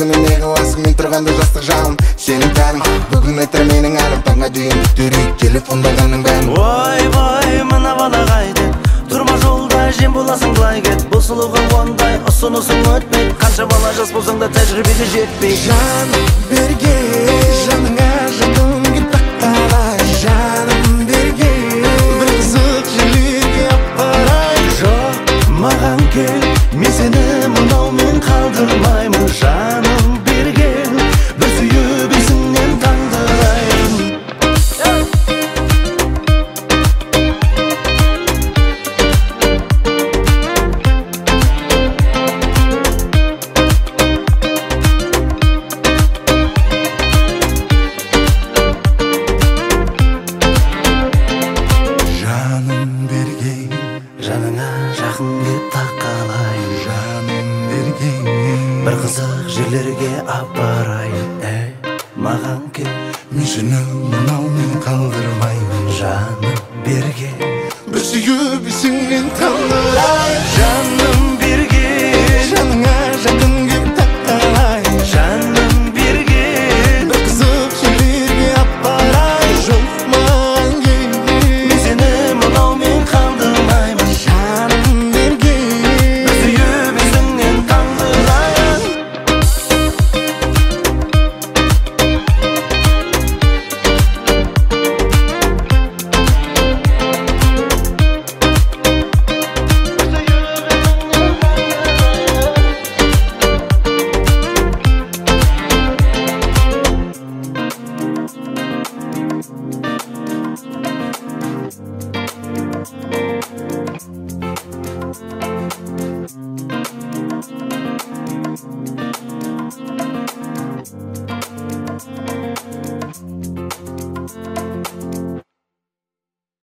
Осыны не қыласың мен тұрғанда жастық жағым Сенің тәнің бүгін айтар менің әлім Таңға дейін бүттірейік телефондағанның бәрін Ой, мына бала қайтет Тұрма жолда жем боласың былай кет Бұл сұлуға ондай ұсынысың өтпейді Қанша бала жас болсаң да тәжірибеге жетпей Жаным берге жаныңа жаным кет тақталай Жаным берге бір қызық жерлерге апарай Жоқ, маған кел Мен сені мынаумен қалдырмаймын Жаным берге бір сүйіп есіңнен таңдырайын Жаным берге Жаныңа жақын кеп тақалайын Жаным берге бір қызық жерлерге апарайын маған кел Мен сені мынаумен қалдырмаймын Жаным берге бір сүйіп есіңнен таңдырайын